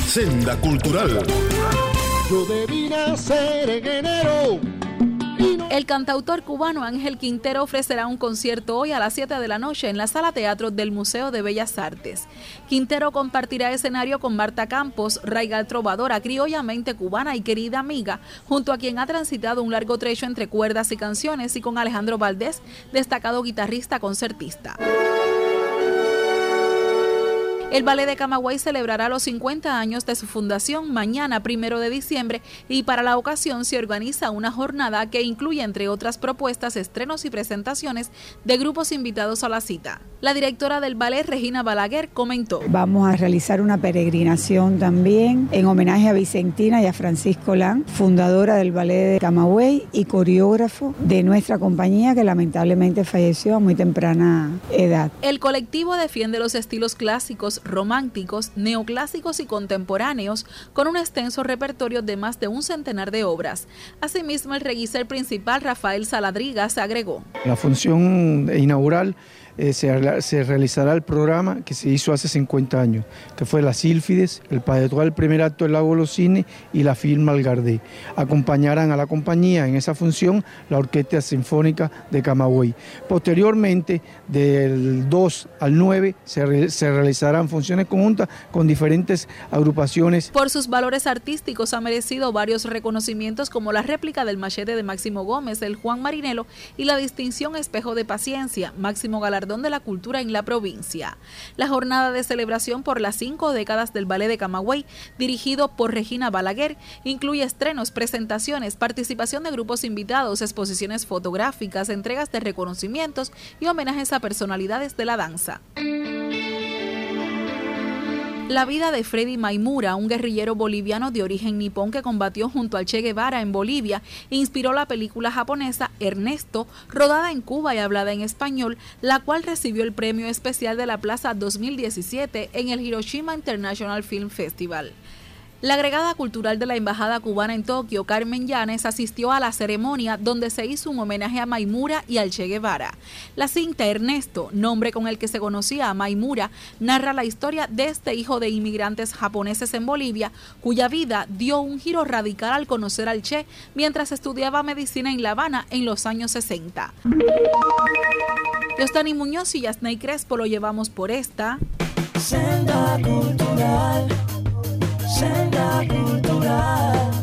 Senda Cultural. Yo debí nacer en enero. El cantautor cubano Ángel Quintero ofrecerá un concierto hoy a las 7 de la noche en la Sala Teatro del Museo de Bellas Artes. Quintero compartirá escenario con Marta Campos, raigal trovadora criollamente cubana y querida amiga, junto a quien ha transitado un largo trecho entre cuerdas y canciones, y con Alejandro Valdés, destacado guitarrista concertista. El Ballet de Camagüey celebrará los 50 años de su fundación mañana, 1 de diciembre, y para la ocasión se organiza una jornada que incluye, entre otras propuestas, estrenos y presentaciones de grupos invitados a la cita. La directora del ballet, Regina Balaguer, comentó: Vamos a realizar una peregrinación también en homenaje a Vicentina y a Francisco Lan, fundadora del Ballet de Camagüey y coreógrafo de nuestra compañía, que lamentablemente falleció a muy temprana edad. El colectivo defiende los estilos clásicos, románticos, neoclásicos y contemporáneos, con un extenso repertorio de más de un centenar de obras. Asimismo, el reguicer principal, Rafael Saladriga, se agregó: La función inaugural se realizará el programa que se hizo hace 50 años, que fue La Sílfides, el Padre, el primer acto del Lago de los Cisnes y la Firma Algardé. Acompañarán a la compañía en esa función la Orquesta Sinfónica de Camagüey. Posteriormente, del 2 al 9, se realizarán funciones conjuntas con diferentes agrupaciones. Por sus valores artísticos ha merecido varios reconocimientos, como la réplica del machete de Máximo Gómez, el Juan Marinelo, y la distinción Espejo de Paciencia, máximo galardón de la cultura en la provincia. La jornada de celebración por las 5 décadas del Ballet de Camagüey, dirigido por Regina Balaguer, incluye estrenos, presentaciones, participación de grupos invitados, exposiciones fotográficas, entregas de reconocimientos y homenajes a personalidades de la danza. La vida de Freddy Maimura, un guerrillero boliviano de origen nipón que combatió junto al Che Guevara en Bolivia, inspiró la película japonesa Ernesto, rodada en Cuba y hablada en español, la cual recibió el premio especial de la Plaza 2017 en el Hiroshima International Film Festival. La agregada cultural de la Embajada Cubana en Tokio, Carmen Llanes, asistió a la ceremonia donde se hizo un homenaje a Maimura y al Che Guevara. La cinta Ernesto, nombre con el que se conocía a Maimura, narra la historia de este hijo de inmigrantes japoneses en Bolivia, cuya vida dio un giro radical al conocer al Che mientras estudiaba medicina en La Habana en los años 60. Yostani Muñoz y Yasney Crespo lo llevamos por esta Senda Cultural. Senda Cultural.